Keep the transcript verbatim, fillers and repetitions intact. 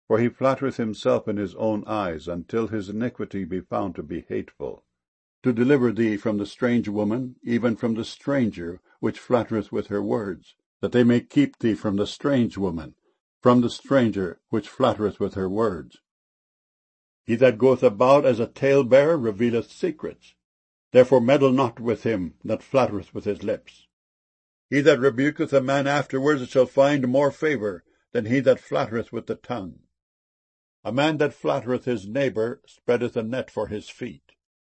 For he flattereth himself in his own eyes, until his iniquity be found to be hateful. To deliver thee from the strange woman, even from the stranger, which flattereth with her words, that they may keep thee from the strange woman, from the stranger, which flattereth with her words. He that goeth about as a talebearer revealeth secrets. Therefore meddle not with him that flattereth with his lips. He that rebuketh a man afterwards shall find more favour than he that flattereth with the tongue. A man that flattereth his neighbour spreadeth a net for his feet.